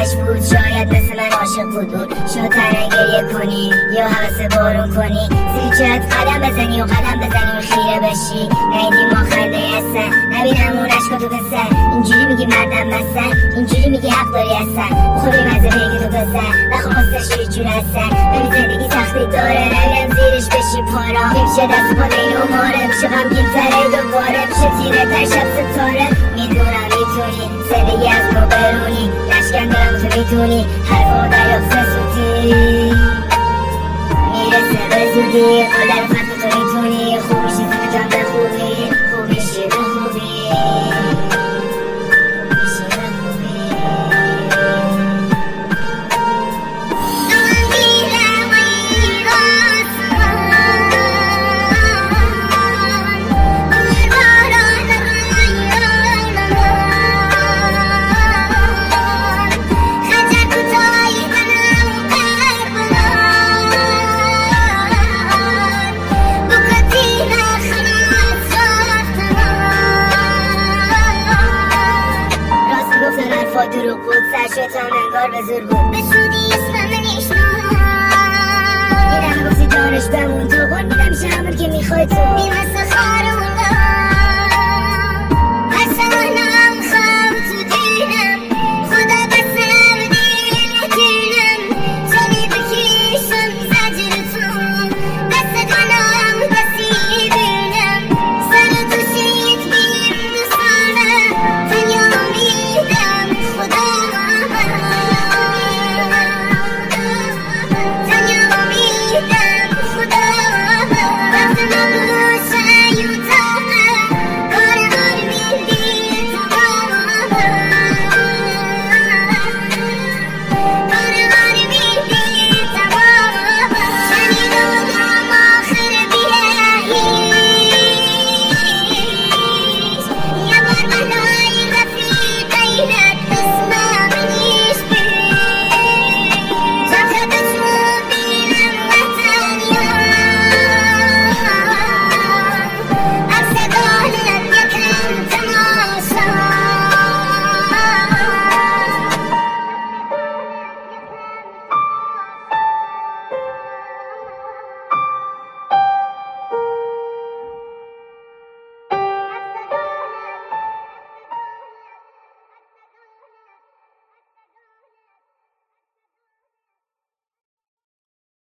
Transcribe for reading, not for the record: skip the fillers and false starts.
عشق بود، شاید مثل من عاشق بود شد تنه گریه کنی یا حوث بارون کنی، زیر چت قدم بزنی و قدم بزنی و خیره بشی، نیدی ما خنده هستن نبینم اون عشق تو پسر، اینجوری میگی مردم بستن، اینجوری میگی حق داری هستن، خوبی مزه پیگی تو پسر نخواستش یه جور هستن، ببین زندگی سختی داره نبینم زیرش بشی پارا، نمیشه دست پا دین و ماره، میشه غمگین تره دوباره، میشه تیره تر شب ستاره، میدونم میتونی زندگی از ما برونی، نشکن دارم تو میتونی حرفا دریافت سوتی میرسه به زودی، قدر فتح تو میتونی خوب میشی زندگم به خوبی، خوب میشی به خوبی. دروغ بود سرشتم انگار به زور بود بسودی اسمم نشنم یه دمه گفتی جانش بمون تو قول میدم میشه همون که میخوای تو میرسه خارونم هر سوال